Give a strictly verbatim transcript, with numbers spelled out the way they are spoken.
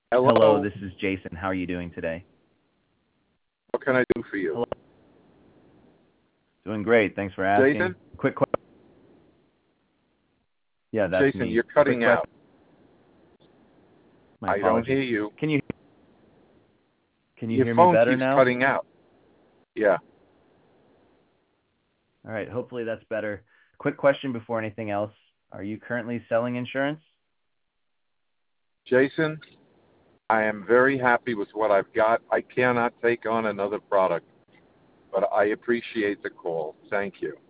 Hello. Hello, this is Jason. How are you doing today? What can I do for you? Hello. Doing great. Thanks for asking. Jason? Quick question. Yeah, that's Jason, me. you're cutting Quick out. My I don't apologies. hear you. Can you Can you Your hear me phone better keeps now? cutting out. Yeah. All right. Hopefully that's better. Quick question before anything else. Are you currently selling insurance? Jason, I am very happy with what I've got. I cannot take on another product, but I appreciate the call. Thank you.